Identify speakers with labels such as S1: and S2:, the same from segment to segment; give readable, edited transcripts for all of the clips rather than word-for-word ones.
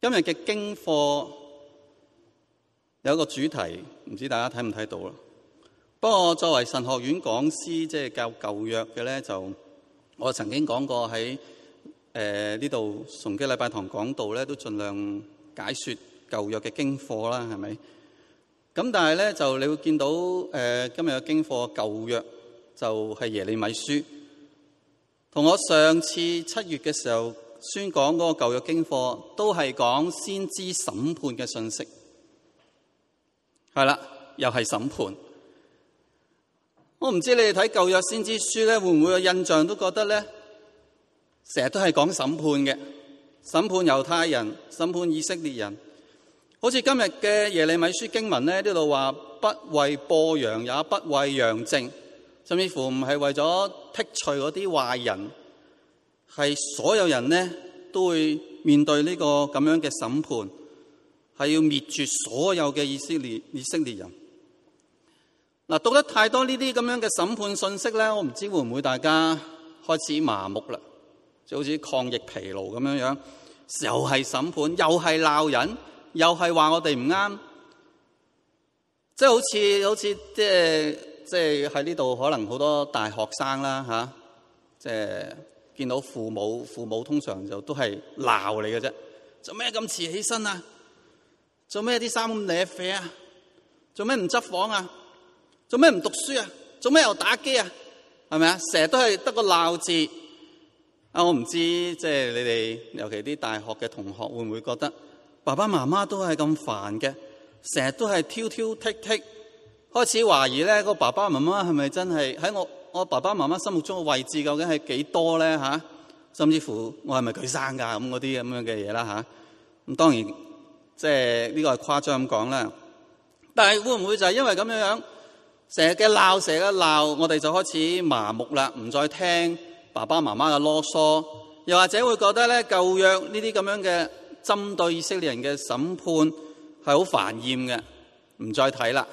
S1: 今日嘅經課有一個主題，唔知大家睇唔睇到啦。不過作為神學院講師，即係教舊約嘅咧，就我曾經講過喺呢度崇基禮拜堂講道咧，都盡量解說舊約嘅經課啦，係咪？咁但係咧，就你會見到今日嘅經課舊約就係耶利米書，同我上次7月嘅時候宣講嗰個舊約經課都係講先知審判嘅信息，係啦，又係審判。我唔知你哋睇舊約先知書咧，會唔會有印象都覺得咧，成日都係講審判嘅，審判猶太人，審判以色列人。好似今日嘅耶利米書經文咧，呢度話不為播羊，也不為羊證，甚至乎唔係為咗剔除嗰啲壞人，係所有人呢都會面對呢個咁樣嘅審判，係要滅絕所有嘅以色列人。嗱，讀得太多呢啲咁樣嘅審判信息咧，我唔知會唔會大家開始麻木啦，就好似抗疫疲勞咁樣樣，又係審判，又係鬧人，又係話我哋唔啱，即係好似即係喺呢度可能好多大學生啦吓，即係見到父母通常就都係鬧你嘅啫，做咩咁遲起身啊？做咩啲衫咁瀨啡啊？做咩唔執房啊？做咩唔讀書啊？做咩又打機啊？係咪啊？成日都係得個鬧字啊！我唔知即係你哋，尤其啲大學嘅同學會唔會覺得爸爸媽媽都係咁煩嘅，成日都係挑挑剔剔，開始懷疑咧個爸爸媽媽係咪真係喺我爸爸媽媽心目中嘅位置究竟係幾多咧吓？甚至乎我係咪佢生噶咁嗰啲咁樣嘅嘢啦吓？咁當然即係呢個係誇張咁講啦，但係會唔會就係因為咁樣樣？成日嘅鬧，我哋就開始麻木啦，唔再聽爸爸媽媽嘅囉嗦，又或者會覺得咧舊約呢啲咁樣嘅針對以色列人嘅審判係好煩厭嘅，唔再睇啦。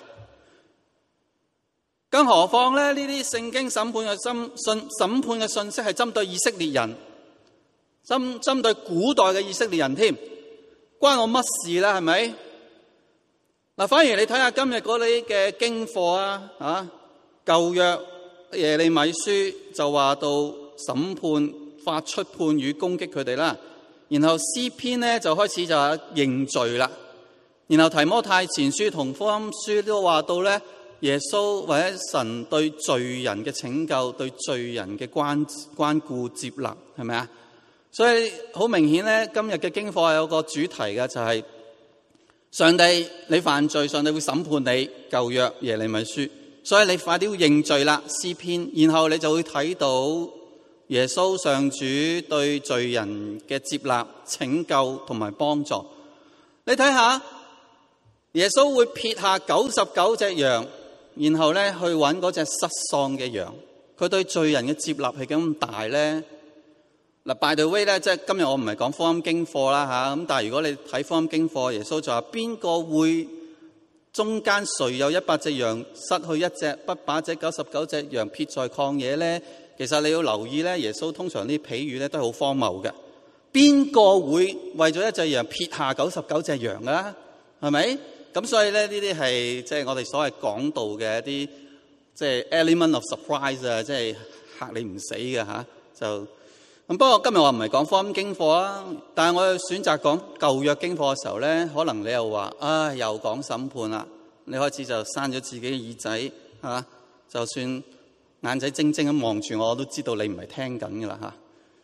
S1: 更何況咧呢啲聖經審判嘅信息係針對以色列人，針對古代嘅以色列人添，關我乜事啦？係咪？嗱，反而你睇下今日嗰啲嘅經課啊，舊約耶利米書就話到審判發出判語攻擊佢哋啦，然後詩篇咧就開始就係認罪啦，然後提摩太前書同福音書都話到咧耶穌或者神對罪人嘅拯救，對罪人嘅關顧接納，係咪啊？所以好明顯咧，今日嘅經課係有個主題嘅，就係上帝你犯罪，上帝會審判你。舊約耶利米書，所以你快啲要認罪啦。詩篇，然後你就會睇到耶穌上主對罪人嘅接納、拯救同埋幫助。你睇下，耶穌會撇下99隻羊，然後咧去揾嗰隻失喪嘅羊。佢對罪人嘅接納係咁大咧。嗱，by the way咧，即係今日我唔係講福音經課啦吓，咁但係如果你睇福音經課，耶穌就話邊個會中間誰有100隻羊失去一隻，不把這99隻羊撇在曠野咧？其實你要留意咧，耶穌通常啲譬喻咧都係好荒謬嘅。邊個會為咗一隻羊撇下99隻羊啊？係咪？咁所以咧呢啲係即係我哋所謂講道嘅一啲即係 element of surprise 啊，即係嚇你唔死嘅吓就。咁不過今日我唔係講福音經課啊，但係我選擇講舊約經課嘅時候咧，可能你又話又講審判啦，你開始就閂咗自己嘅耳仔吓，就算眼仔精精咁望住我都知道你唔係聽緊噶啦吓。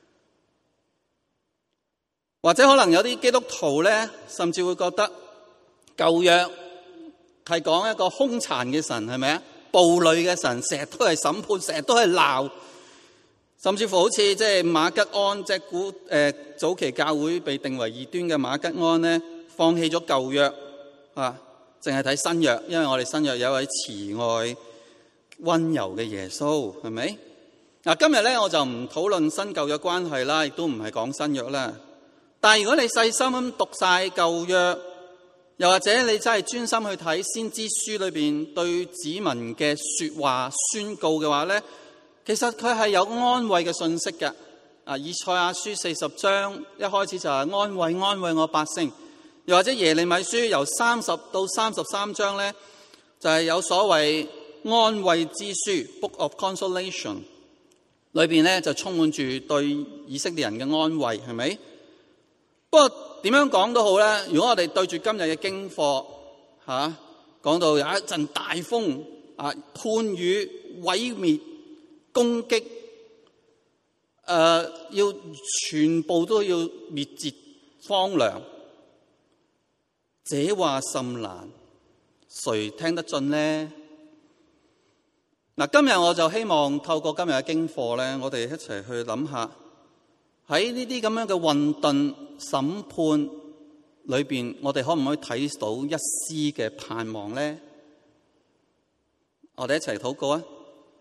S1: 或者可能有啲基督徒咧，甚至會覺得舊約係講一個兇殘嘅神，係咪啊？暴戾嘅神，成日都係審判，成日都係鬧。甚至乎好似即係馬吉安，即係早期教會被定為異端嘅馬吉安咧，放棄咗舊約啊，淨係睇新約，因為我哋新約有一位慈愛溫柔嘅耶穌，係咪？嗱，今日咧我就唔討論新舊約關係啦，亦都唔係講新約啦。但係如果你細心咁讀晒舊約，又或者你真係專心去睇先知書裏邊對子民嘅說話宣告嘅話咧，其實佢係有安慰嘅信息嘅。 以賽亞書40章一開始就係安慰安慰我百姓，又或者耶利米書由30到33章咧，就係有所謂安慰之書 Book of Consolation， 裏邊咧就充滿住對以色列人嘅安慰，係咪？不過點樣講都好咧，如果我哋對住今日嘅經課講到有一陣大風汙雨毀滅攻擊，要全部都要滅絕荒涼，這話甚難，誰聽得進呢？今日我就希望透過今日嘅經課咧，我哋一齊去諗下喺呢啲咁樣嘅混沌審判裏邊，我哋可唔可以睇到一絲嘅盼望呢？我哋一齊禱告啊！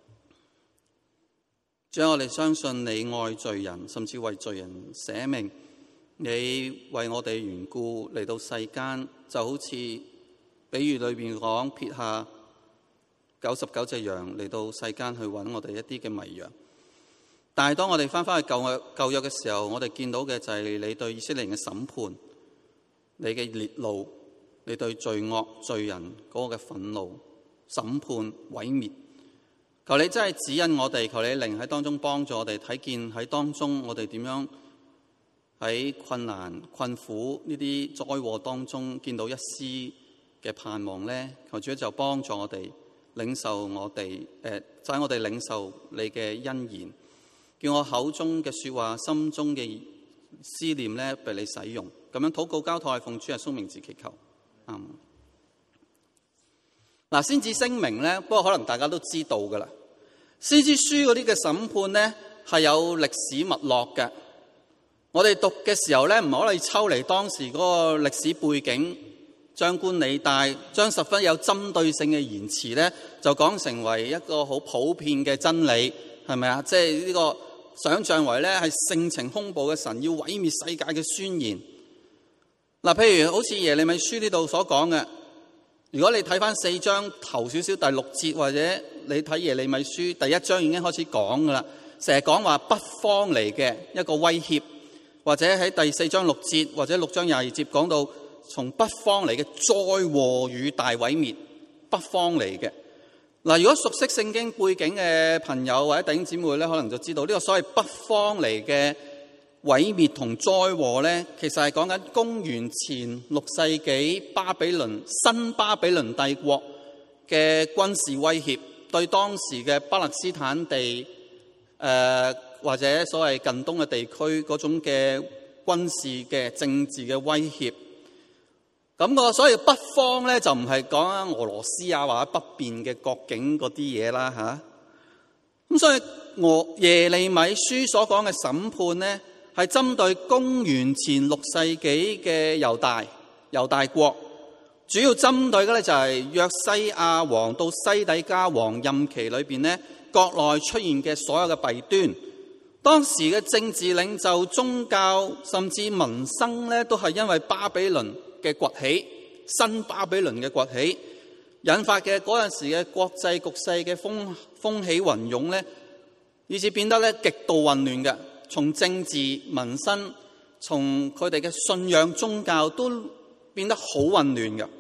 S1: 主啊，我哋相信你愛罪人，甚至為罪人捨命。你為我哋緣故嚟到世間，就好似比喻裏邊講，撇下99隻羊嚟到世間去揾我哋一啲嘅迷羊。但係當我哋翻返去舊約嘅時候，我哋見到嘅就係你對以色列人嘅審判，你嘅烈怒，你對罪惡罪人嗰個嘅憤怒、審判、毀滅。求你真係指引我哋，求你靈喺當中幫助我哋睇見喺當中我哋點樣喺困難、困苦呢啲災禍當中見到一絲嘅盼望呢？求主就幫助我哋領受我哋，就係我哋領受你嘅恩言，叫我口中嘅說話、心中嘅思念咧被你使用。咁樣禱告交託，奉主耶穌名字祈求。先知聲明咧，不過可能大家都知道噶啦。先知書嗰啲嘅審判咧係有歷史脈絡嘅。我哋讀嘅時候咧，唔可以抽離當時嗰個歷史背景，張冠李戴，將十分有針對性嘅言辭咧，就講成為一個好普遍嘅真理，係咪啊？即係呢個想象為咧係性情兇暴嘅神要毀滅世界嘅宣言。譬如好似耶利米書呢度所講嘅，如果你睇翻4章頭少少第6節，或者你睇耶利米書第1章已經開始講噶啦，成日講話北方嚟嘅一個威脅，或者喺第4章6節或者6章22節講到從北方嚟嘅災禍與大毀滅，北方嚟嘅。如果熟悉聖經背景嘅朋友或者弟兄姊妹咧，可能就知道呢個所謂北方嚟嘅毀滅同災禍咧，其實係講緊公元前6世紀新巴比倫帝國嘅軍事威脅，對當時嘅巴勒斯坦地或者所謂近東嘅地區嗰種嘅軍事嘅政治嘅威脅。所以北方咧就唔係講俄羅斯或者北邊嘅國境嗰啲嘢啦吓。咁所以耶利米書所講嘅審判咧，係針對公元前6世紀嘅猶大國，主要針對嘅咧就係約西亞王到西底家王任期裏邊咧，國內出現嘅所有嘅弊端。當時嘅政治領袖、宗教甚至民生咧，都係因為巴比倫嘅崛起，新巴比倫嘅崛起引發嘅嗰陣時嘅國際局勢嘅風起雲湧咧，以致變得咧極度混亂嘅。從政治民生，從佢哋嘅信仰宗教都變得好混亂嘅。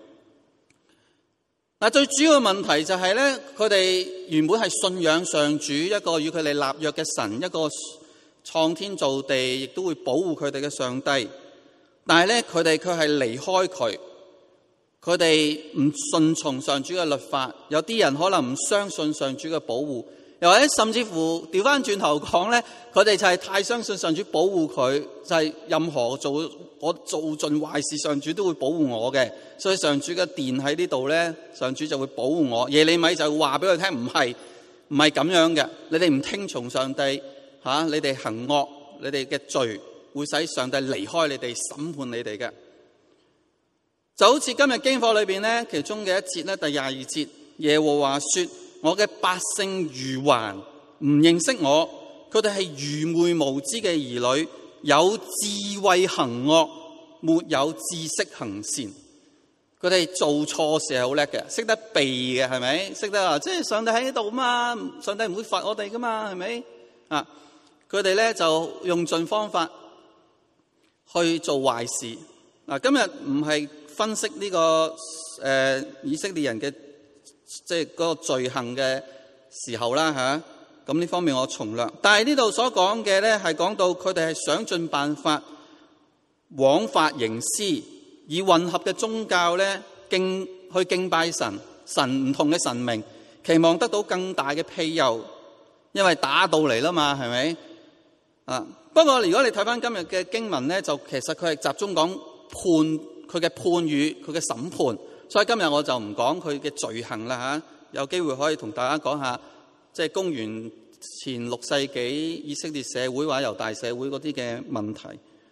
S1: 最主要嘅問題就係咧，佢哋原本係信仰上主，一個與佢哋立約嘅神，一個創天造地亦都會保護佢哋嘅上帝。但係咧，佢哋卻係離開佢，佢哋唔順從上主嘅律法。有啲人可能唔相信上主嘅保護。又或者甚至乎調翻轉頭講咧，佢哋就係太相信上主保護佢，就係任何我做盡壞事，上主都會保護我嘅。所以上主嘅殿喺呢度咧，上主就會保護我。耶利米就話俾佢聽，唔係咁樣嘅。你哋唔聽從上帝你哋行惡，你哋嘅罪會使上帝離開你哋，審判你哋嘅。就好似今日經課裏邊咧，其中嘅一節咧，第22節，耶和華說：我嘅百姓愚頑，唔認識我，佢哋係愚昧無知嘅兒女，有智慧行惡，沒有知識行善。佢哋做錯事係好叻嘅，識得避嘅，係咪？識得即係上帝喺度嘛，上帝唔會罰我哋噶嘛，係咪？ 佢哋咧就用盡方法去做壞事。嗱，今日唔係分析呢個以色列人嘅即係嗰個罪行嘅時候啦嚇。咁呢方面我從略，但係呢度所講嘅咧係講到佢哋係想盡辦法枉法營私，以混合嘅宗教咧去敬拜神唔同嘅神明，期望得到更大嘅庇佑，因為打到嚟啦嘛，係咪啊？不過如果你睇翻今日嘅經文咧，就其實佢係集中講佢嘅判語，佢嘅審判，所以今日我就唔講佢嘅罪行啦嚇。有機會可以同大家講下，即係公元前6世紀以色列社會或者猶大社會嗰啲嘅問題。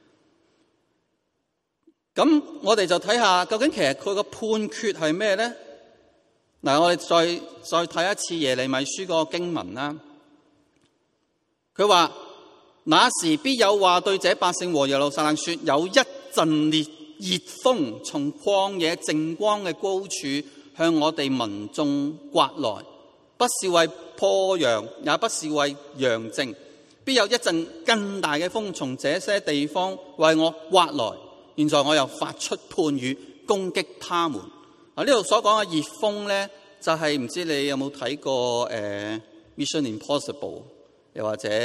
S1: 咁我哋就睇下究竟其實佢個判決係咩咧？嗱，我哋再睇一次耶利米書嗰個經文啦。佢話：那時必有話對這百姓和耶路撒冷說，有一陣熱風從曠野淨光嘅高處向我哋民眾刮來，不是為破揚，也不是為揚淨，必有一陣更大嘅風從這些地方為我刮來。現在我又發出判語攻擊他們。呢度所講嘅熱風咧，就係唔知你有冇睇過Mission Impossible， 又或者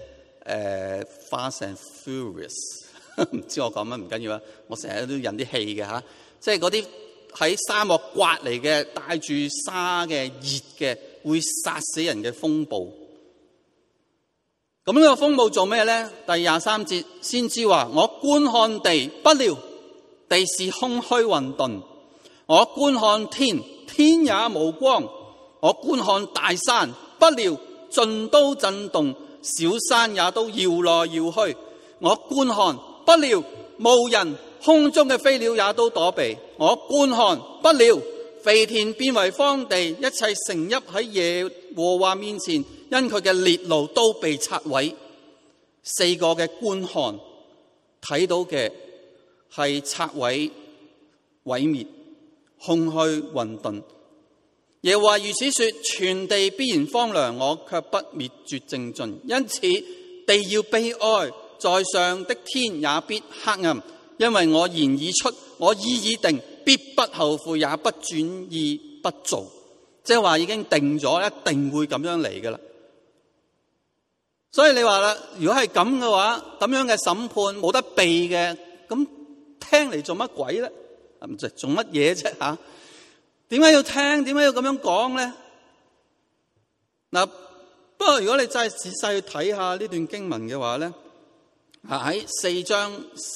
S1: Fast and Furious， 唔知我講乜唔緊要啊。我成日都引啲氣嘅嚇，即係嗰啲喺沙漠刮嚟嘅，帶住沙嘅熱嘅，會殺死人嘅風暴。咁呢個風暴做咩咧？第23節先知話：我觀看地，不料地是空虛混沌；我觀看天，天也無光；我觀看大山，不料盡都震動，小山也都搖來搖去；我觀看，不料無人，空中嘅飛鳥也都躲避；我觀看，不料肥田變為荒地，一切城邑喺耶和華面前，因佢嘅烈怒都被拆毀。4個嘅觀看睇到嘅係拆毀、毀滅、空虛、混沌。耶和華如此說：全地必然荒涼，我卻不滅絕淨盡。因此地要悲哀，在上的天也必黑暗，因為我言已出，我意已定，必不後悔，也不轉意不做。即係話已經定咗，一定會咁樣嚟噶啦。所以你話啦，如果係咁嘅話，咁樣嘅審判冇得避嘅，咁聽嚟做乜鬼咧？唔係做乜嘢啫吓？點解要聽？點解要咁樣講咧？嗱，不過如果你真係仔細去睇下呢段經文嘅話咧，喺4章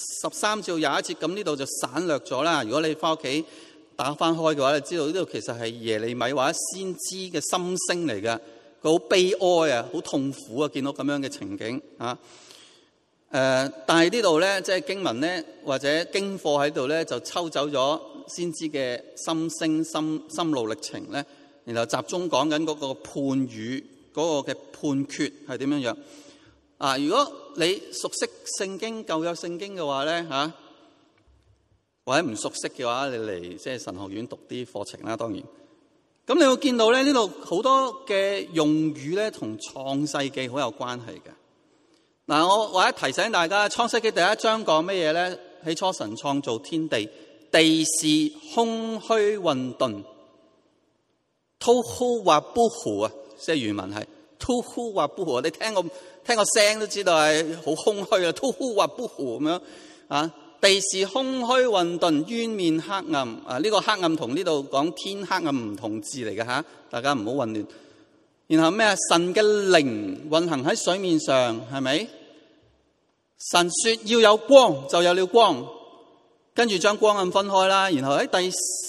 S1: 13至21節，咁呢度就省略咗啦。如果你翻屋企打翻開嘅話，你知道呢度其實係耶利米或者先知嘅心聲嚟嘅。佢好悲哀啊，好痛苦啊，見到咁樣嘅情景啊。但係呢度咧，即係經文咧或者經課喺度咧，就抽走咗先知嘅心聲、心路歷程咧，然後集中講緊嗰個判語嗰個嘅判決係點樣樣啊？如果你熟悉聖經舊約聖經嘅話咧嚇，或者唔熟悉嘅話，你嚟即係神學院讀啲課程啦，當然。咁你會見到咧，呢度好多嘅用語咧，同創世記好有關係嘅。嗱，我或者提醒大家，創世記第1章講乜嘢咧？起初神創造天地，地是空虛混沌。Tohu wabohu啊，即係原文係 Tohu wabohu。你聽個聲都知道係好空虛啊 ，Tohu wabohu 咁樣啊。地是空虛混沌，淵面黑暗。啊，呢個黑暗同呢度講天黑暗唔同字嚟嘅吓，大家唔好混亂。然後咩啊？神嘅靈運行喺水面上，係咪？神說要有光，就有了光。跟住將光暗分開啦。然後喺第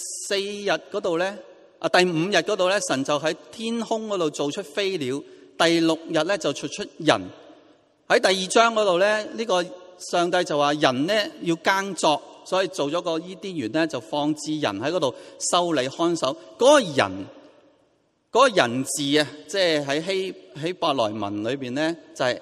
S1: 4日嗰度咧，第5日嗰度咧，神就喺天空嗰度做出飛鳥。第6日咧就做出人。喺第2章嗰度咧，呢個上帝就話人咧要耕作，所以做咗個伊甸園咧，就放置人喺嗰度修理看守。嗰個人字啊，即係喺希伯來文裏邊咧，就係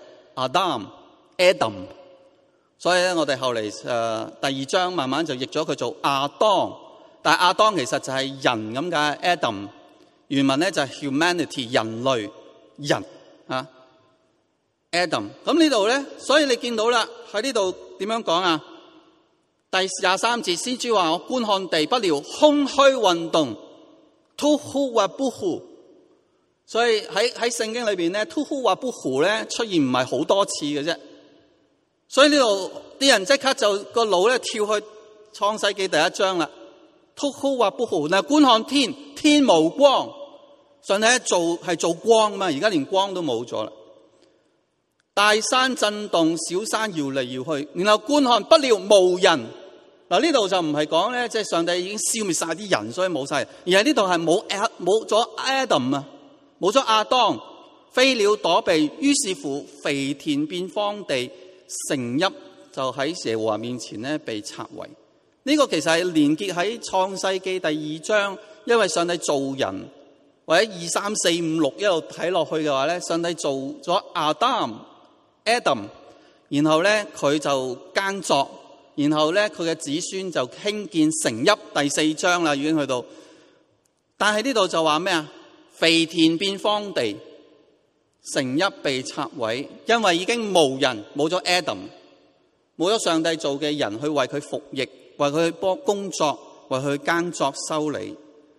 S1: Adam。所以咧，我哋後嚟第2章慢慢就譯咗佢做亞當，但係亞當其實就係人咁解。Adam 原文咧就係 humanity 人類人啊。 Adam。咁呢度咧，所以你見到啦，喺呢度點樣講啊？第23節，先知話：我觀看地，不料空虛運動，tuhu wabuhu。所以喺聖經裏邊咧，tuhu wabuhu咧出現唔係好多次嘅啫。所以呢度啲人即刻就個腦咧跳去創世記第1章啦。tuhu wabuhu，嗱，觀看天，天無光，上帝係做光嘛，而家連光都冇咗啦。大山震動，小山搖嚟搖去，然後觀看，不料無人。嗱，呢度就唔係講咧，即係上帝已經消滅晒啲人，所以冇晒人，而係呢度係冇咗 Adam 啊，冇咗亞當，飛鳥躲避，於是乎肥田變荒地，城邑就喺耶和華面前咧被拆毀。呢個其實係連結喺創世記第2章，因為上帝造人，或者2、3、4、5、6一路睇落去嘅話咧，上帝做咗Adam，然後咧佢就耕作。然後咧，佢嘅子孫就興建城邑，第4章啦，已經去到。但係呢度就話咩啊？肥田變荒地，城邑被拆毀，因為已經無人，冇咗 Adam， 冇咗上帝做嘅人去為佢服役，為佢去幫工作，為佢耕作修理。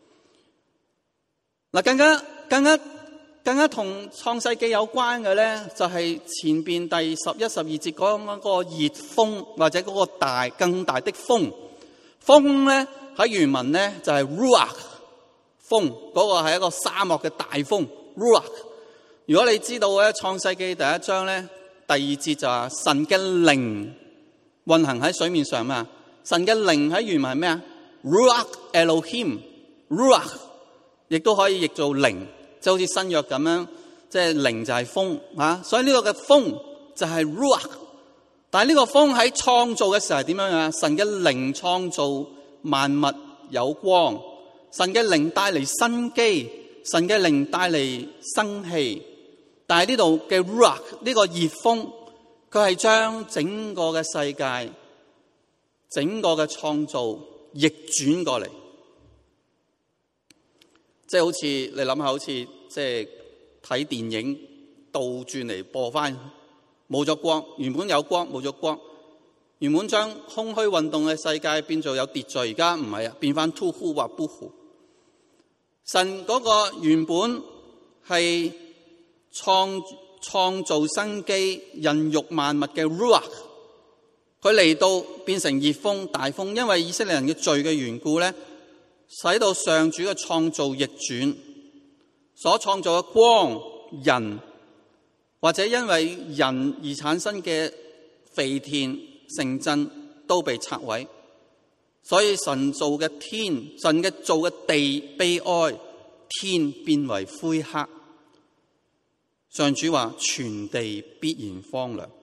S1: 嗱，更加同創世記有關嘅咧，就係前邊第11、12節講嗰個熱風，或者嗰個更大的風。風咧喺原文咧就係 ruach 風，嗰個係一個沙漠嘅大風 ruach。如果你知道咧創世記第1章咧第2節就話神嘅靈運行喺水面上嘛，神嘅靈喺原文係咩啊 ？ruach Elohim ruach， 亦都可以譯做靈。就好似新約咁樣，即係靈就係風啊，所以呢個嘅風就係 ruach。但係呢個風喺創造嘅時候係點樣啊？神嘅靈創造萬物有光，神嘅靈帶嚟生機，神嘅靈帶嚟生氣。但係呢度嘅 ruach 呢個熱風，佢係將整個嘅世界、整個嘅創造逆轉過嚟。即係好似你諗下，好似即係睇電影倒轉嚟播翻，冇咗光，原本有光冇咗光，原本將空虛運動嘅世界變做有秩序，而家唔係啊，變翻 tuhu wabuhu。神嗰個原本係創造生機、孕育萬物嘅 ruach， 佢嚟到變成熱風、大風，因為以色列人嘅罪嘅緣故咧。使到上主嘅創造逆轉，所創造嘅光人，或者因為人而產生嘅肥田城鎮都被拆毀，所以神造嘅天，神嘅造嘅地悲哀，天變為灰黑。上主話全地必然荒涼。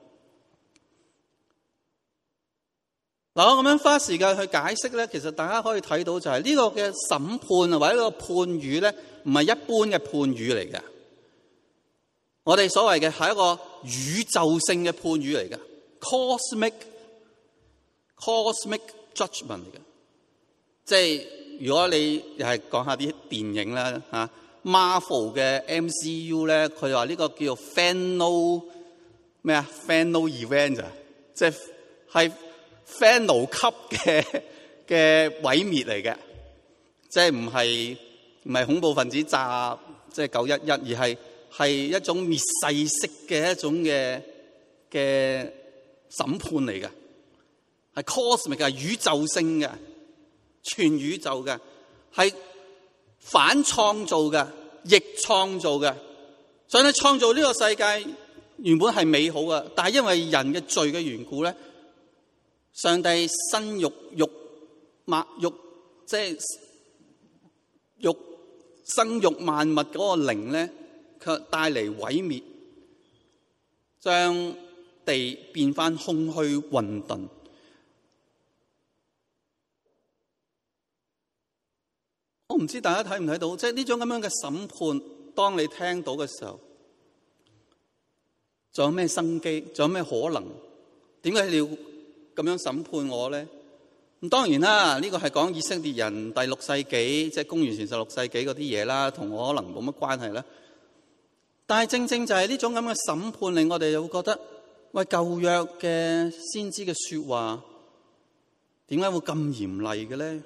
S1: 嗱，我咁樣花時間去解釋咧，其實大家可以睇到就係呢個嘅審判啊，或者呢個判語咧，唔係一般嘅判語嚟嘅。我哋所謂嘅係一個宇宙性嘅判語嚟嘅 ，cosmic judgment 嚟嘅。即係如果你又係講下啲電影啦嚇 ，Marvel 嘅 MCU 咧，佢話呢個叫做 final event 啊，即係 final 級嘅毀滅嚟嘅，即係唔係恐怖分子炸即係911，而係一種滅世式嘅一種嘅審判嚟嘅，係 cosmic 嘅，宇宙性嘅，全宇宙嘅，係反創造嘅，逆創造嘅。所以咧，創造呢個世界原本係美好嘅，但係因為人嘅罪嘅緣故咧。上帝生育即係生育萬物嗰個靈咧，卻帶嚟毀滅，將地變翻空虛混沌。我唔知大家睇唔睇到，即係呢種咁樣嘅審判，當你聽到嘅時候，仲有咩生機？仲有咩可能？點解你要咁樣審判我咧？咁當然啦，呢個係講以色列人第6世紀，即係公元前16世紀嗰啲嘢啦，同我可能冇乜關係啦。 但係正正就係呢種咁嘅審判，令我哋又會覺得，喂，舊約嘅先知嘅說話，點解會咁嚴厲嘅咧？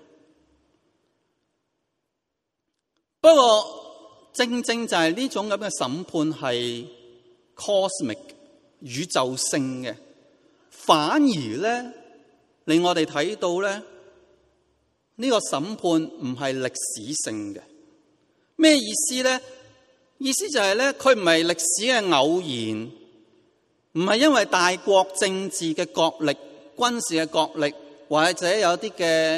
S1: 不過正正就係呢種咁嘅審判係 cosmic 宇宙性嘅，反而咧令我哋睇到咧呢個審判唔係歷史性嘅。咩意思咧？意思就係咧，佢唔係歷史嘅偶然，唔係因為大國政治嘅角力、軍事嘅角力，或者有啲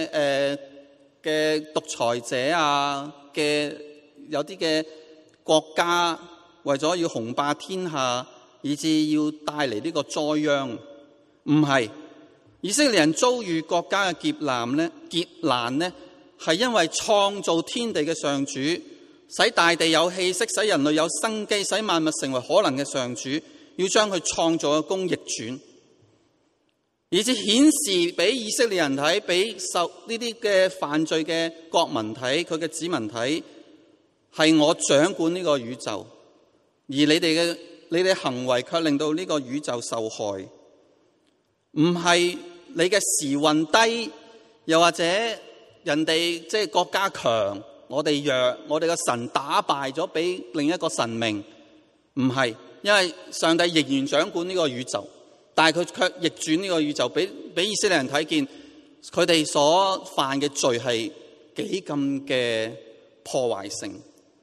S1: 嘅獨裁者啊嘅有啲嘅國家為咗要雄霸天下，以致要帶嚟呢個災殃。唔係，以色列人遭遇國家嘅劫難咧，係因為創造天地嘅上主，使大地有氣息，使人類有生機，使萬物成為可能嘅上主，要將佢創造嘅功逆轉，以致顯示俾以色列人睇，俾受呢啲嘅犯罪嘅國民睇，佢嘅子民睇，係我掌管呢個宇宙，而你哋行為卻令到呢個宇宙受害。唔係你嘅時運低，又或者人哋即係國家強，我哋弱，我哋嘅神打敗咗俾另一個神明。唔係，因為上帝仍然掌管呢個宇宙，但係佢卻逆轉呢個宇宙，俾以色列人睇見佢哋所犯嘅罪係幾咁嘅破壞性。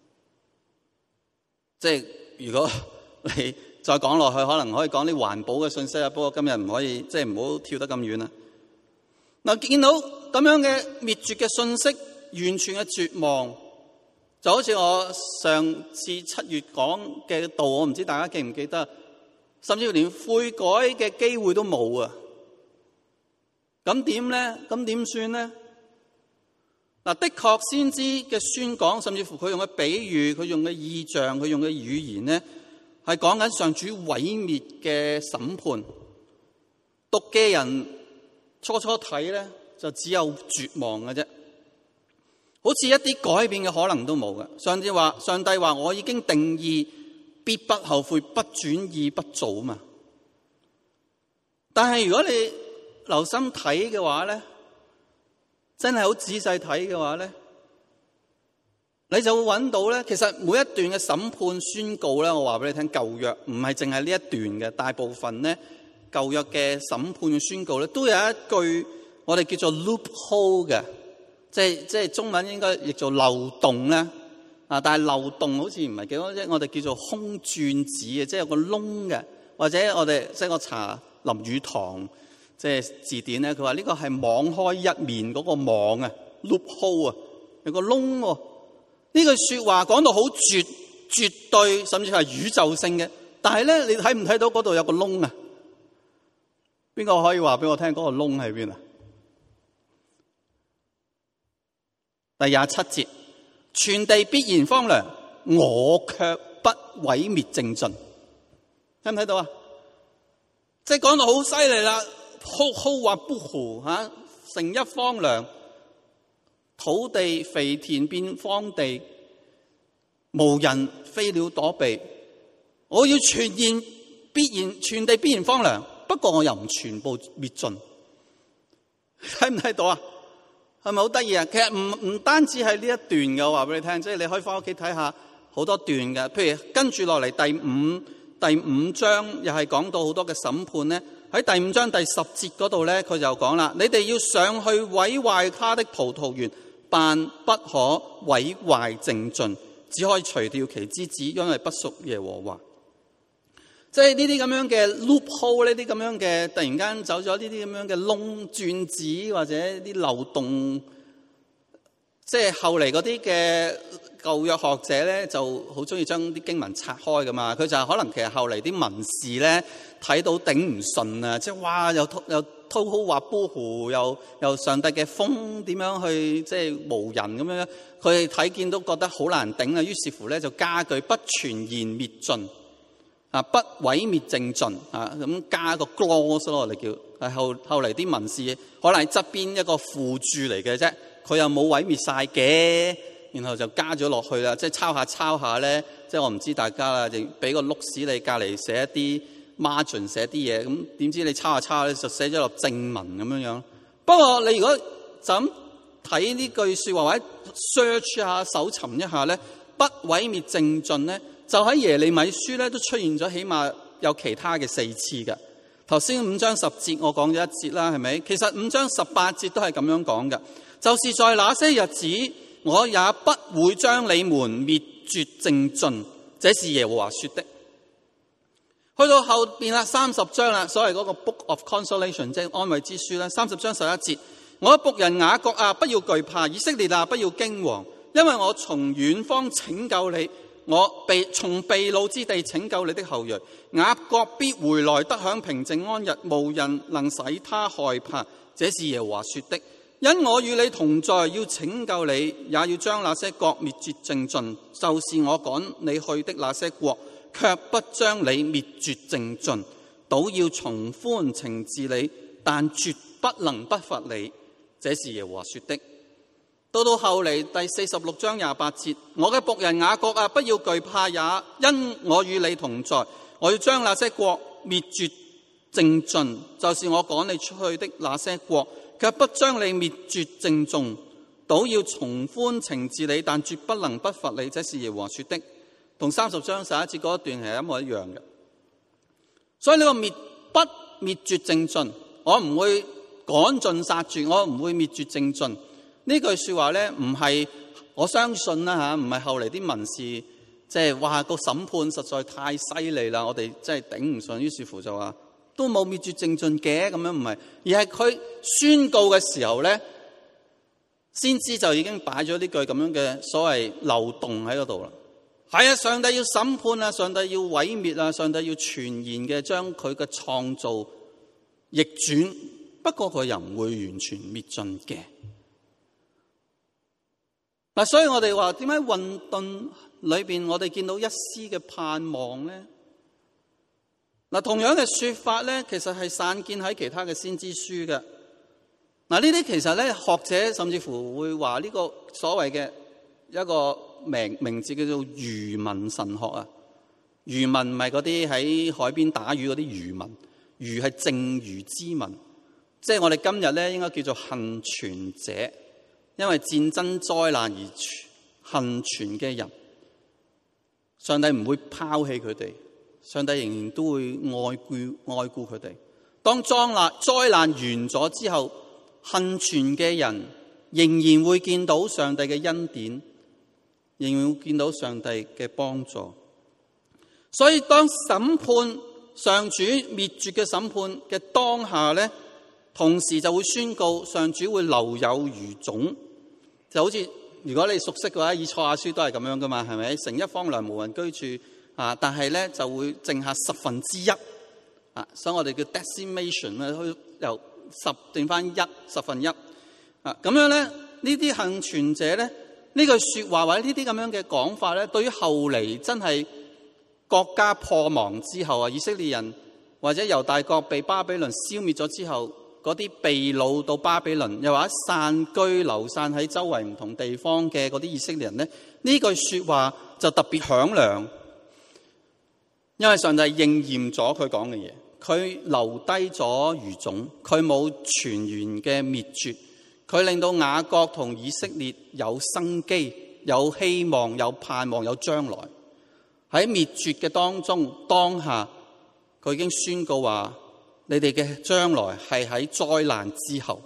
S1: 即係如果你再講落去，可能可以講啲環保嘅信息啊。不過今日唔可以，即係唔好跳得咁遠啦。嗱，見到咁樣嘅滅絕嘅信息，完全嘅絕望，就好似我上次7月講嘅道，我唔知大家記唔記得，甚至乎連悔改嘅機會都冇啊！咁點咧？咁點算咧？嗱，的確先知嘅宣講，甚至乎佢用嘅比喻，佢用嘅意象，佢用嘅語言咧，係講緊上主毀滅嘅審判。讀嘅人初睇咧，就只有絕望嘅啫，好似一啲改變嘅可能都冇嘅。上帝話我已經定義，必不後悔，不轉意，不做嘛。但係如果你留心睇嘅話咧，真係好仔細睇嘅話咧，你就會揾到咧，其實每一段嘅審判宣告咧，我話俾你聽，舊約唔係淨係呢一段嘅，大部分咧舊約嘅審判嘅宣告咧，都有一句我哋叫做 loophole 嘅，即係中文應該譯做漏洞咧。但係漏洞好似唔係幾多啫，我哋叫做空轉子嘅，即係有個窿嘅，或者我哋即係我查林語堂即係字典咧，佢話呢個係網開一面嗰個網啊 ，loophole 啊，有個窿喎。呢句說話講到好絕對，甚至係宇宙性嘅，但係咧，你睇唔睇到嗰度有個窿啊？邊個可以話俾我聽嗰個窿喺邊啊？第27節，全地必然荒涼，我卻不毀滅正盡。睇唔睇到啊？即係講到好犀利啦，哭話不胡吓，成一荒涼，土地肥田變荒地，無人飛鳥躲避。我要全地必然荒涼，不過我又唔全部滅盡。睇唔睇到啊？係咪好得意啊？其實唔單止係呢一段嘅，我話俾你聽，即係你可以翻屋企睇下好多段嘅。譬如跟住落嚟第五章又係講到好多嘅審判咧。喺第5章第10節嗰度咧，佢就講啦：你哋要上去毀壞他的葡萄園，但不可毀壞淨盡，只可以除掉其枝子，因為不屬耶和華。即係呢啲咁樣嘅 loophole，呢啲咁樣嘅突然間走咗呢啲咁樣嘅窿轉子或者啲漏洞，即係後嚟嗰啲嘅舊約學者咧就好中意將啲經文拆開噶嘛。佢就可能其實後嚟啲文士咧睇到頂唔順啊，即係哇又滔滔話不胡，又上帝嘅風點樣去即係無人咁樣，佢哋睇見都覺得好難頂啊。於是乎咧就加句不全然滅盡。不毀滅正盡咁加個 gloss 咯，我哋叫後嚟啲文士可能係側邊一個附注嚟嘅啫，佢又冇毀滅晒嘅， 然後就加咗落去啦，即係抄下咧，即係我唔知大家啦，就俾個碌屎你隔離寫一啲 margin 寫啲嘢，咁點知你抄下咧就寫咗落正文咁樣樣。不過你如果就咁睇呢句説話或者 search 下搜尋一下咧，不毀滅正盡咧，就喺耶利米書咧都出現咗起碼有其他嘅4次嘅。頭先5章10節我講咗一節啦，係咪？其實5章18節都係咁樣講嘅，就是在那些日子，我也不會將你們滅絕正盡，這是耶和華說的。去到後邊啦，30章啦，所謂嗰個 Book of Consolation， 即係安慰之書啦，30章11節，我的僕人雅各啊，不要懼怕；以色列啊，不要驚惶，因為我從遠方拯救你，我從被擄之地拯救你的後裔。雅各必回來得享平靜安逸，無人能使他害怕，這是耶和華說的。因我與你同在，要拯救你，也要將那些國滅絕正盡，就是我趕你去的那些國，卻不將你滅絕正盡，倒要從寬懲治你，但絕不能不罰你，這是耶和華說的。到後嚟第46章28節，我嘅僕人雅各啊，不要懼怕，也因我與你同在，我要將那些國滅絕正盡，就是我趕你出去的那些國，卻不將你滅絕正盡，倒要從寬懲治你，但絕不能不罰你，這是耶和華說的。同30章11節嗰一段係一模一樣嘅。所以呢個不滅絕正盡，我唔會趕盡殺絕，我唔會滅絕正盡。呢句說話咧，唔係我相信啦吓，唔係後嚟啲文士即係話個審判實在太犀利啦，我哋真係頂唔順，於是乎就話都冇滅絕正盡嘅，咁樣唔係，而係佢宣告嘅時候咧，先知就已經擺咗呢句咁樣嘅所謂漏洞喺嗰度啦。係啊，上帝要審判啊，上帝要毀滅啊，上帝要全然嘅將佢嘅創造逆轉，不過佢又唔會完全滅盡嘅。嗱，所以我哋話點解混沌裏邊我哋見到一絲嘅盼望咧？嗱，同樣嘅說法咧，其實係散見喺其他嘅先知書嘅。嗱，呢啲其實咧，學者甚至乎會話呢個所謂嘅一個名字叫做漁民神學啊。漁民唔係嗰啲喺海邊打魚嗰啲漁民，漁係剩餘之民，即係我哋今日咧應該叫做幸存者。因為戰爭災難而幸存嘅人，上帝唔會拋棄佢哋，上帝仍然都會愛顧佢哋。當災難完咗之後，幸存嘅人仍然會見到上帝嘅恩典，仍然會見到上帝嘅幫助。所以當審判上主滅絕嘅審判嘅當下咧，同時就會宣告上主會留有餘種。就好似如果你熟悉嘅話，以賽亞書都係咁樣噶嘛，係咪？城邑荒涼無人居住啊，但係咧就會剩下1/10啊，所以我哋叫 decimation 咧，由10剩翻1/10啊，咁樣咧呢啲幸存者咧，呢句說話或者呢啲咁樣嘅講法咧，對於後嚟真係國家破亡之後啊，以色列人或者猶大國被巴比倫消滅咗之後，嗰啲被擄到巴比倫，又或者散居流散喺周圍唔同地方嘅嗰啲以色列人咧，呢句說話就特別響亮，因為上帝應驗咗佢講嘅嘢，佢留低咗餘種，佢冇全然嘅滅絕，佢令到雅各同以色列有生機、有希望、有盼望、有將來。喺滅絕嘅當中，當下佢已經宣告話，你哋嘅將來係喺災難之後。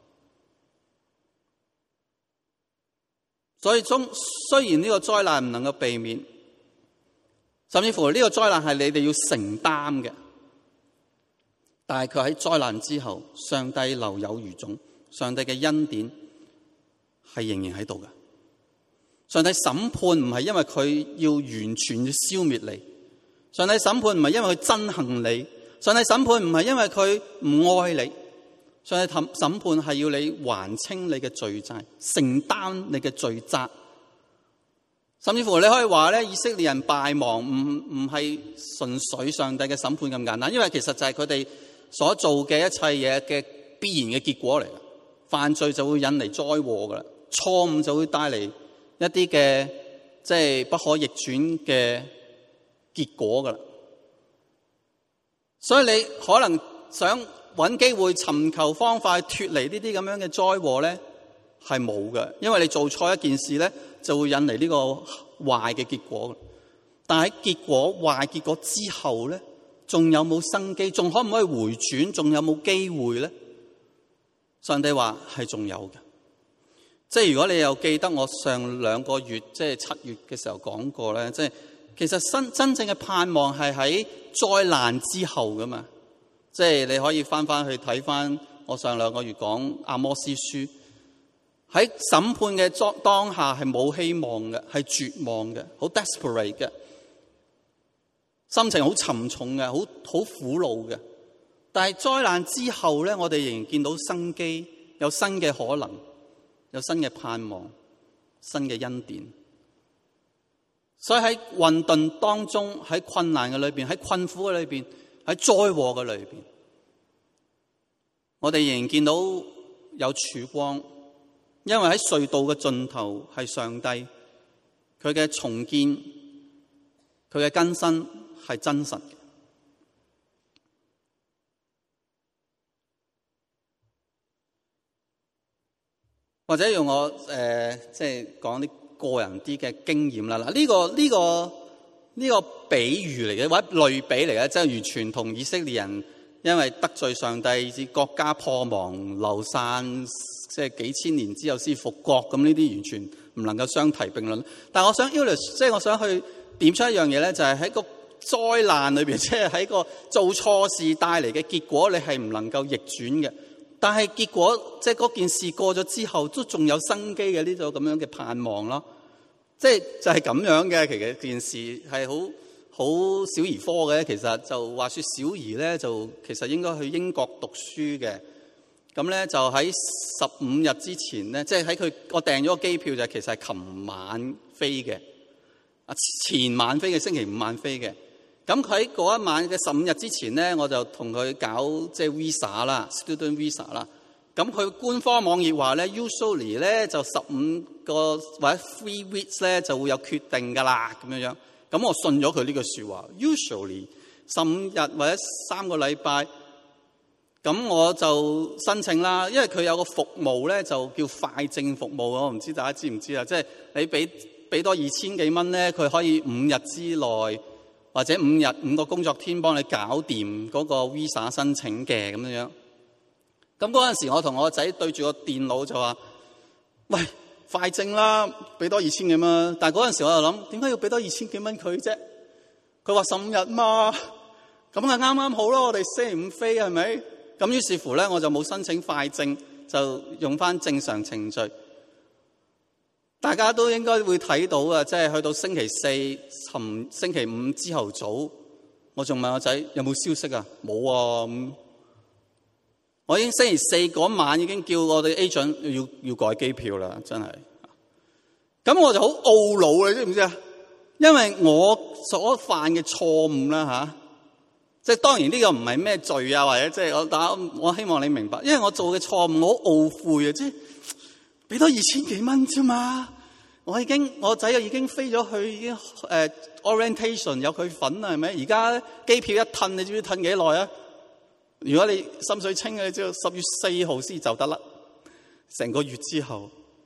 S1: 所以雖然呢個災難唔能夠避免，甚至乎呢個災難係你哋要承擔嘅，但係佢喺災難之後，上帝留有餘種，上帝嘅恩典係仍然喺度嘅。上帝審判唔係因為佢要完全消滅你，上帝審判唔係因為佢憎恨你，上帝審判唔係因為佢唔愛你，上帝審判係要你還清你嘅罪債，承擔你嘅罪責。甚至乎你可以話咧，以色列人敗亡唔係純粹上帝嘅審判咁簡單，因為其實就係佢哋所做嘅一切嘢嘅必然嘅結果嚟嘅。犯罪就會引嚟災禍噶啦，錯誤就會帶嚟一一啲嘅即係不可逆轉嘅結果㗎啦。所以你可能想揾機會尋求方法脫離呢啲咁樣嘅災禍咧，係冇嘅，因為你做錯一件事咧，就會引嚟呢個壞嘅結果。但係壞結果之後咧，仲有冇生機？仲可唔可以回轉？仲有冇機會咧？上帝話係仲有嘅。即係如果你又記得我上2個月，即係7月嘅時候講過咧，即係其實真正嘅盼望係喺災難之後噶嘛。即係你可以翻去睇翻我上2個月講阿摩司書，喺審判嘅當下係冇希望嘅，係絕望嘅，好 desperate 嘅，心情好沉重嘅，好苦惱嘅。但係災難之後咧，我哋仍然見到生機，有新嘅可能，有新嘅盼望，新嘅恩典。所以喺混沌當中，喺困難嘅裏邊，喺困苦嘅裏邊，喺災禍嘅裏邊，我哋仍然見到有曙光，因為喺隧道嘅盡頭係上帝，佢嘅重建，佢嘅更新係真實嘅。或者用我即係講啲個人啲嘅經驗啦。嗱，呢個比喻嚟嘅，或者類比嚟嘅，即係完全同以色列人因為得罪上帝，以致國家破亡流散，即係幾千年之後先復國，咁呢啲完全唔能夠相提並論。但係我想即係我想去點出一樣嘢咧，就係喺個災難裏邊，即係喺個做錯事帶嚟嘅結果，你係唔能夠逆轉嘅。但係結果，即係嗰件事過咗之後，都仲有生機嘅呢種咁樣嘅盼望咯。即係就係咁樣嘅，其實件事係好小兒科嘅。其實就話說小兒咧，就其實應該去英國讀書嘅。咁咧就喺15日之前咧，即係喺我訂咗個機票就其實係琴晚飛嘅，前晚飛嘅，星期5晚飛嘅。咁佢喺嗰一晚嘅15日之前咧，我就同佢搞即係 visa 啦 ，student visa 啦。咁佢官方網頁話咧 ，usually 咧就15個或者3 weeks 咧就會有決定噶啦，咁樣樣。咁我信咗佢呢句説話 ，usually 15日或者3個禮拜。咁我就申請啦，因為佢有個服務咧就叫快證服務，我唔知大家知唔知啊？即係你俾多2000幾蚊咧，佢可以5日之內。或者5個工作天幫你搞掂嗰個 visa 申請嘅咁樣。咁嗰陣時，我同我個仔對住個電腦就話：喂，快證啦，俾多2000幾蚊。但係嗰陣時我就諗，點解要俾多2000幾蚊佢啫？佢話15日嘛，咁啊啱啱好咯，我哋星期5飛係咪？咁於是乎咧，我就冇申請快證，就用翻正常程序。大家都應該會睇到啊，即係去到星期4、星期5朝頭早，我仲問我仔有冇消息啊？冇啊。我已經星期4嗰晚已經叫我哋 agent 要改機票啦，真係。咁我就好懊惱，你知唔知啊？因為我所犯嘅錯誤啦即係當然呢個唔係咩罪啊，或者即係我希望你明白，因為我做嘅錯誤我好懊悔啊，即係。俾多2000幾蚊啫嘛，我仔又已經飛咗去，已經orientation 有佢份啦，係咪？而家機票一褪，你知唔知褪幾耐啊？如果你心水清嘅，你知道10月4號先就得啦，成個月之後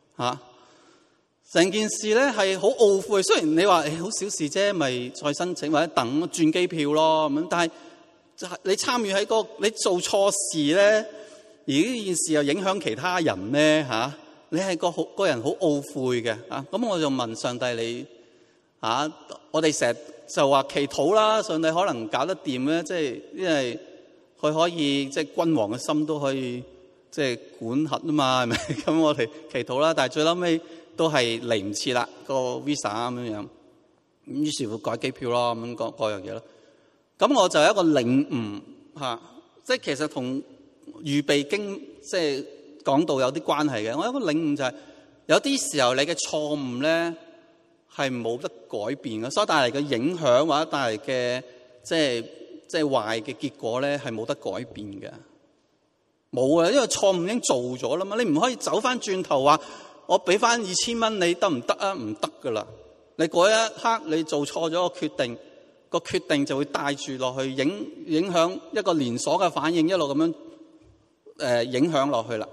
S1: 成件事咧係好懊悔。雖然你話好小事啫，咪再申請或者等轉機票咯咁，但係你參與喺你做錯事咧，而呢件事又影響其他人咧你係個人好懊悔嘅咁我就問上帝你我哋成日就話祈禱啦，上帝可能搞得掂咧，即係因為佢可以即係君王嘅心都可以即係管轄啊嘛，係咪？咁我哋祈禱啦，但係最後尾都係嚟唔切啦個 visa 咁樣，咁於是乎改機票咯，咁各樣嘢咯。咁我就有一個領悟即係其實同預備經即係講道有啲關係嘅。我有一個領悟就係有啲時候你嘅錯誤咧係冇得改變嘅，所以帶嚟嘅影響或者帶嚟嘅即係壞嘅結果咧係冇得改變嘅，冇啊，因為錯誤已經做咗啦嘛，你唔可以走翻轉頭話我俾翻2000蚊你得唔得啊？唔得噶啦！你嗰一刻你做錯咗個決定，個決定就會帶住落去影響一個連鎖嘅反應，一路咁樣影響落去啦。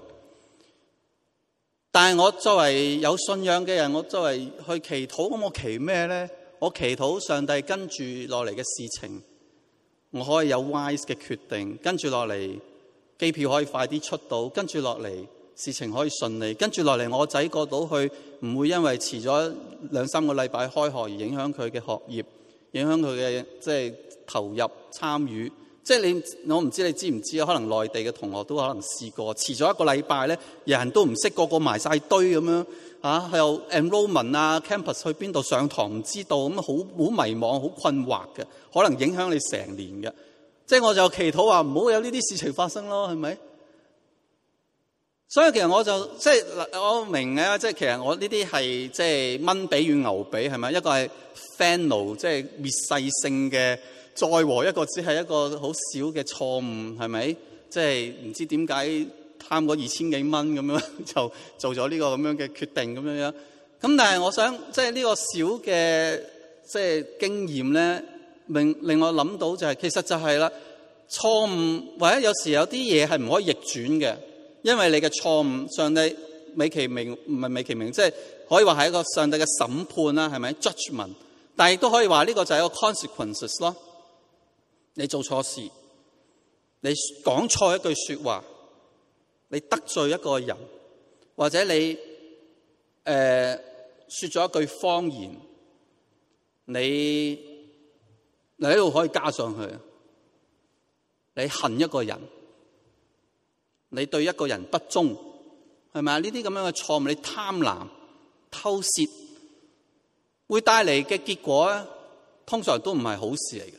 S1: 但係我作為有信仰嘅人，我作為去祈禱，咁我祈咩咧？我祈禱上帝跟住落嚟嘅事情，我可以有 wise 嘅決定，跟住落嚟機票可以快啲出到，跟住落嚟事情可以順利，跟住落嚟我仔過到去，唔會因為遲咗2-3個禮拜開學而影響佢嘅學業，影響佢嘅即係投入參與。即係我唔知你知唔知，可能內地嘅同學都可能試過，遲咗1個禮拜咧，人都唔識，個個埋晒堆咁樣嚇，又 enrollment 啊 campus 去邊度上堂唔知道，咁好迷茫，好困惑嘅，可能影響你成年嘅。即係我就祈禱話唔好有呢啲事情發生咯，係咪？所以其實我就即係我明嘅，即係其實我呢啲係即係蚊髀與牛髀，係咪？一個係 final 即係滅世性嘅災禍，一個只係一個好少嘅錯誤，係咪？即係唔知點解貪嗰2000幾蚊咁樣就做咗呢個咁樣嘅決定咁樣。咁但係我想即係呢個小嘅即係經驗咧，令我諗到就係其實就係啦，錯誤或者有時有啲嘢係唔可以逆轉嘅。因為你嘅錯誤，上帝美其名唔係美其名，即係可以話係一個上帝嘅審判啦，係咪 judgment？ 但係亦都可以話呢個就係一個 consequences 咯。你做錯事，你講錯一句說話，你得罪一個人，或者你說咗一句謊言，你喺度可以加上去，你恨一個人。你對一個人不忠，係咪啊？呢啲咁樣嘅錯誤，你貪婪、偷竊，會帶嚟嘅結果咧，通常都唔係好事嚟嘅，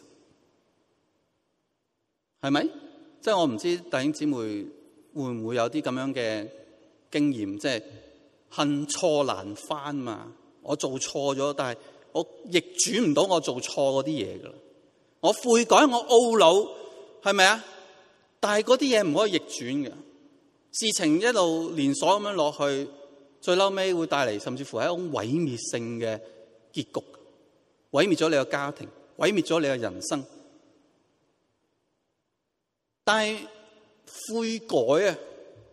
S1: 係咪？即係我唔知弟兄姊妹會唔會有啲咁樣嘅經驗，即係恨錯難返嘛。我做錯咗，但係我逆轉唔到我做錯嗰啲嘢噶啦。我悔改，我懊惱，係咪啊？但係嗰啲嘢唔可以逆轉嘅，事情一路連鎖咁樣落去，最嬲尾會帶嚟甚至乎係一種毀滅性嘅結局，毀滅咗你嘅家庭，毀滅咗你嘅人生。但係悔改啊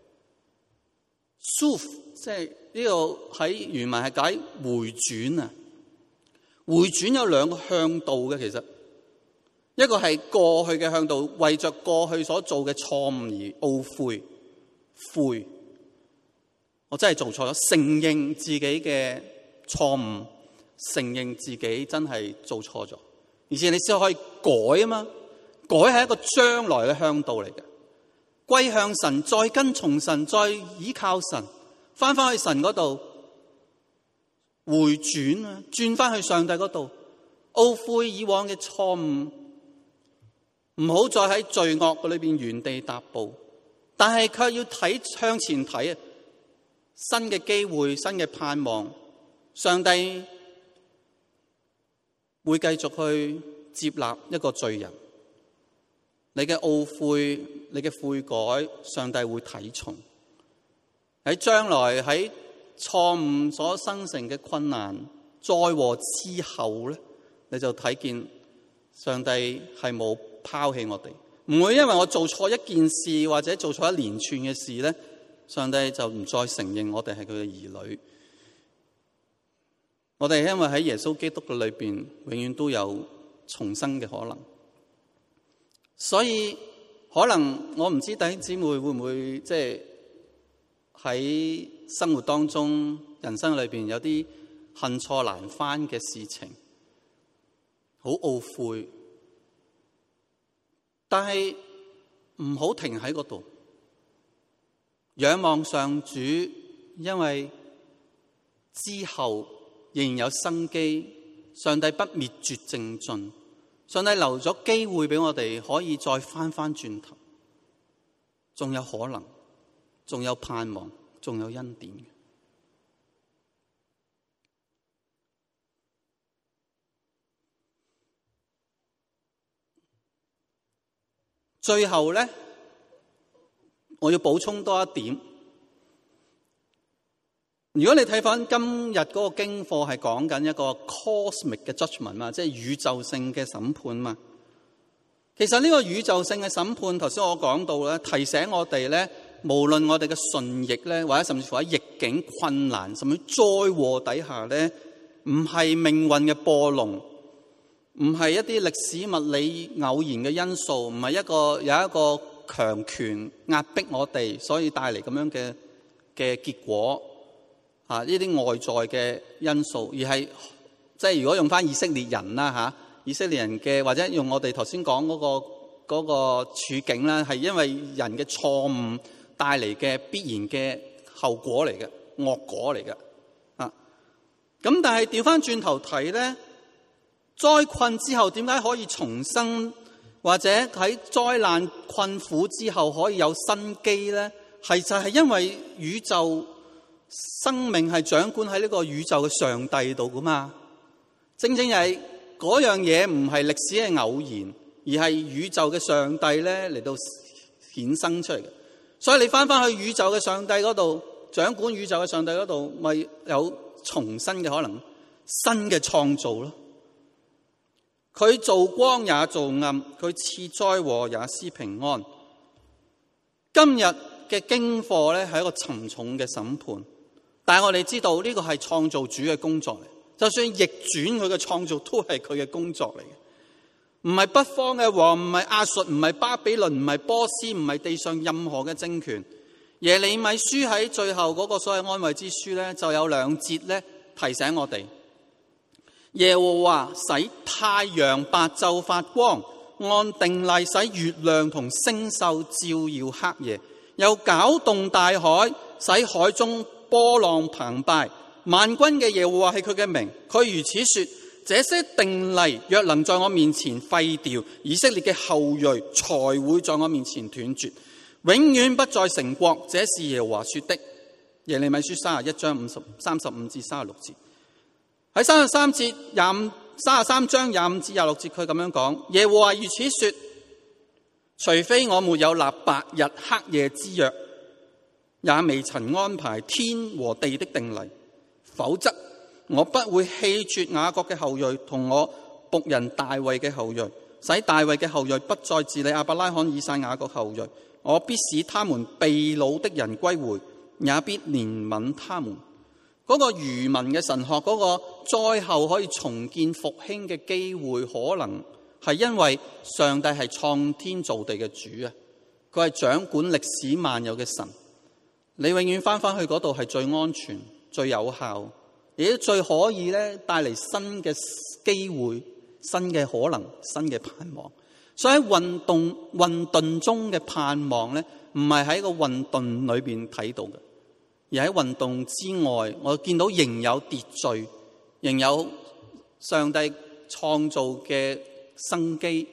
S1: ，suf 即係呢個喺原文係解回轉啊，回轉有兩個向度嘅，其實。一個係過去嘅向度，為着過去所做嘅錯誤而懊悔，我真係做錯咗，承認自己嘅錯誤，承認自己真係做錯咗，而且你先可以改啊嘛，改係一個將來嘅向度嚟嘅，歸向神，再跟從神，再依靠神，翻返去神嗰度回轉啊，轉翻去上帝嗰度，懊悔以往嘅錯誤。唔好再喺罪惡嘅裏邊原地踏步，但係卻要向前睇啊！新嘅機會，新嘅盼望，上帝會繼續去接納一個罪人。你嘅懊悔，你嘅悔改，上帝會睇重。喺將來喺錯誤所生成嘅困難災禍之後咧，你就睇見上帝係冇拋棄我哋，唔會因為我做錯一件事或者做錯一連串嘅事咧，上帝就唔再承認我哋係佢嘅兒女。我哋因為喺耶穌基督嘅裏邊，永遠都有重生嘅可能。所以可能我唔知弟兄姊妹會唔會即係喺生活當中、人生裏邊有啲恨錯難返嘅事情，好懊悔。但係唔好停喺嗰度，仰望上主，因為之後仍然有生機，上帝不滅絕正進，上帝留咗機會俾我哋可以再翻轉頭，仲有可能，仲有盼望，仲有恩典。最後咧，我要補充多一點， 如果你睇翻今日嗰個經課係講緊一個 cosmic 嘅 judgment 嘛，即係宇宙性嘅審判嘛。其實呢個宇宙性嘅審判，頭先我講到咧，提醒我哋咧，無論我哋嘅順逆咧，或者甚至乎喺逆境困難，甚至災禍底下咧，唔係命運嘅波動，唔係一啲歷史物理偶然嘅因素，唔係有一個強權壓迫我哋，所以帶嚟咁樣嘅結果啊！呢啲外在嘅因素，而係即係如果用翻以色列人啦嚇，以色列人嘅或者用我哋頭先講嗰個處境啦，係因為人嘅錯誤帶嚟嘅必然嘅後果嚟嘅，惡果嚟嘅啊！咁但係調翻轉頭睇咧，災困之後點解可以重生，或者喺災難困苦之後可以有生機咧？就係因為宇宙生命係掌管喺呢個宇宙嘅上帝度噶嘛，正正係嗰樣嘢唔係歷史嘅偶然，而係宇宙嘅上帝咧嚟到衍生出嚟嘅。所以你翻去宇宙嘅上帝嗰度，掌管宇宙嘅上帝嗰度，咪有重新嘅可能，新嘅創造咯。佢造光也造暗，佢賜災禍也施平安。今日嘅經課咧係一個沉重嘅審判，但係我哋知道呢個係創造主嘅工作嚟，就算逆轉佢嘅創造都係佢嘅工作嚟嘅，唔係北方嘅王，唔係亞述，唔係巴比倫，唔係波斯，唔係地上任何嘅政權。耶利米書喺最後嗰個所謂安慰之書咧，就有2節咧提醒我哋：耶和華使太陽白晝發光，按定例使月亮同星宿照耀黑夜，又攪動大海，使海中波浪澎湃。萬軍嘅耶和華係佢嘅名，佢如此說：這些定例若能在我面前廢掉，以色列嘅後裔才會在我面前斷絕，永遠不再成國。這是耶和華說的。耶利米書31章35至36節。喺33章25至26節，佢咁樣講：耶和華如此說，除非我沒有立白日黑夜之約，也未曾安排天和地的定例，否則我不會棄絕雅各嘅後裔同我僕人大衛嘅後裔，使大衛嘅後裔不再治理亞伯拉罕、以撒、雅各後裔。我必使他們被擄的人歸回，也必憐憫他們。嗰個餘民嘅神學，嗰個災後可以重建復興嘅機會，可能係因為上帝係創天造地嘅主啊！佢係掌管歷史萬有嘅神。你永遠翻去嗰度係最安全、最有效，亦都最可以咧帶嚟新嘅機會、新嘅可能、新嘅盼望。所以喺混沌中嘅盼望咧，唔係喺個混沌裏邊睇到嘅，而喺混沌之外，我見到仍有秩序，仍有上帝創造嘅生機。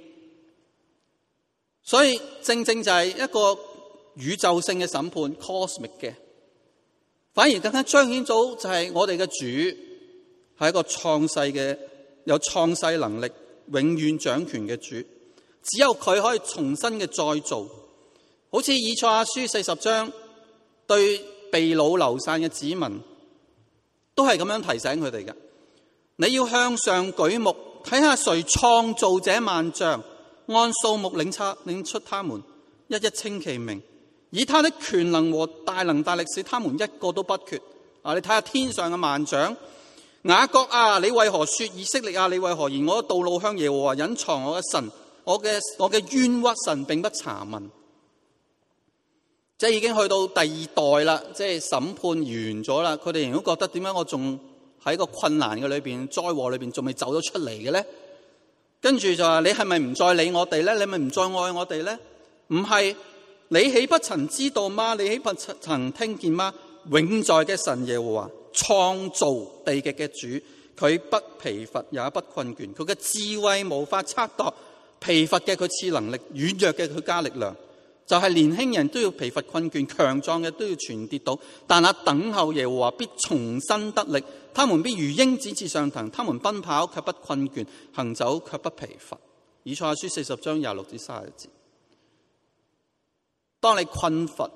S1: 所以正正就係一個宇宙性嘅審判 cosmic 嘅，反而更加彰顯到就係我哋嘅主係一個創世嘅，有創世能力、永遠掌權嘅主。只有佢可以重新嘅再造，好似以賽亞書40章對被擄流散嘅子民都係咁樣提醒佢哋嘅。你要向上舉目，睇下誰創造這萬象，按數目領出他們，一一稱其名，以他的權能和大能大力使他們一個都不缺。你睇下天上嘅萬象，雅各啊，你為何說？以色列啊，你為何言我的道路向耶和華隱藏？我嘅神，我嘅冤屈神並不查問。即係已經去到第2代啦，即係審判完咗啦，佢哋仍然都覺得點解我仲喺個困難嘅裏邊、災禍裏邊仲未走咗出嚟嘅咧？跟住就話：你係咪唔再理我哋咧？你係咪唔再愛我哋咧？唔係，你豈不曾知道嗎？你豈不曾聽見嗎？永在嘅神耶和華，創造地極嘅主，佢不疲乏也不困倦，佢嘅智慧無法測度。疲乏嘅佢賜能力，軟弱嘅佢加力量。就係年輕人都要疲乏困倦，強壯嘅都要全跌倒。但等候耶和華必重新得力，他們必如鷹展翅上騰，他們奔跑卻不困倦，行走卻不疲乏。以賽亞書40章26至30節。當你困乏、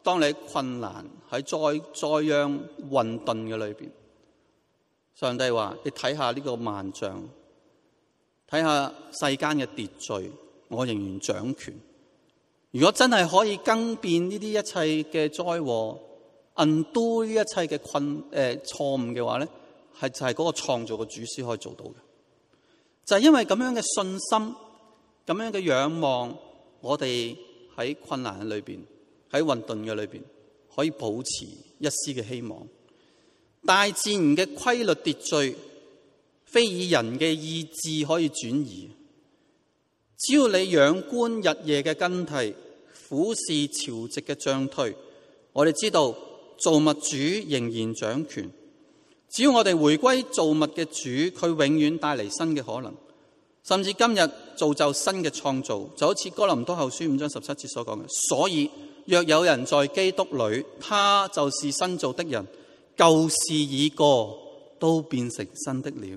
S1: 當你喺困難、喺災殃、混沌嘅裏邊，上帝話：你睇下呢個萬象，睇下世間嘅秩序，我仍然掌權。如果真係可以更變呢啲一切嘅災禍，undo呢一切嘅錯誤嘅話咧，就係嗰個創造嘅主先可以做到嘅。就係因為咁樣嘅信心，咁樣嘅仰望，我哋喺困難嘅裏邊，喺混沌嘅裏邊，可以保持一絲嘅希望。大自然嘅規律秩序，非以人嘅意志可以轉移。只要你仰觀日夜嘅更替，俯視潮汐嘅漲退，我哋知道造物主仍然掌權。只要我哋回歸造物嘅主，佢永遠帶嚟新嘅可能，甚至今日造就新嘅創造，就好似哥林多後書5章17節所講嘅。所以若有人在基督裏，他就是新造的人，舊事已過，都變成新的了。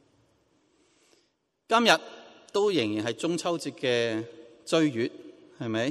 S1: 今日都仍然係中秋節嘅追月，係咪？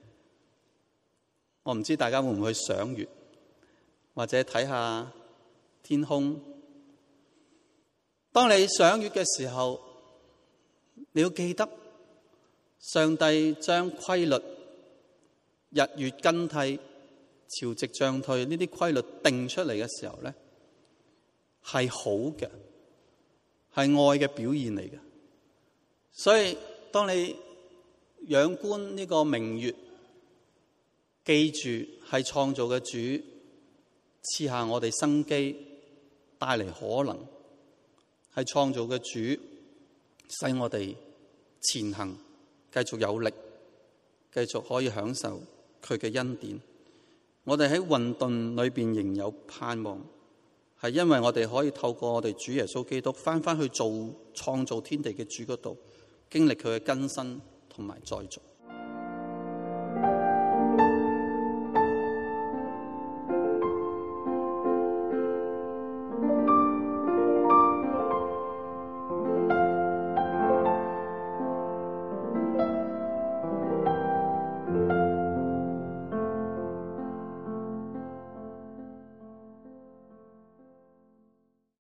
S1: 我唔知大家會唔會去賞月，或者睇下天空。當你賞月嘅時候，你要記得上帝將規律、日月更替、潮汐漲退呢啲規律定出嚟嘅時候咧，係好嘅，係愛嘅表現嚟嘅。所以當你仰觀呢個明月，記住係創造嘅主賜下我哋生機，帶嚟可能，係創造嘅主使我哋前行，繼續有力，繼續可以享受佢嘅恩典。我哋喺混沌裏邊仍有盼望，係因為我哋可以透過我哋主耶穌基督翻去做創造天地嘅主嗰度，經歷佢嘅更新同埋再造。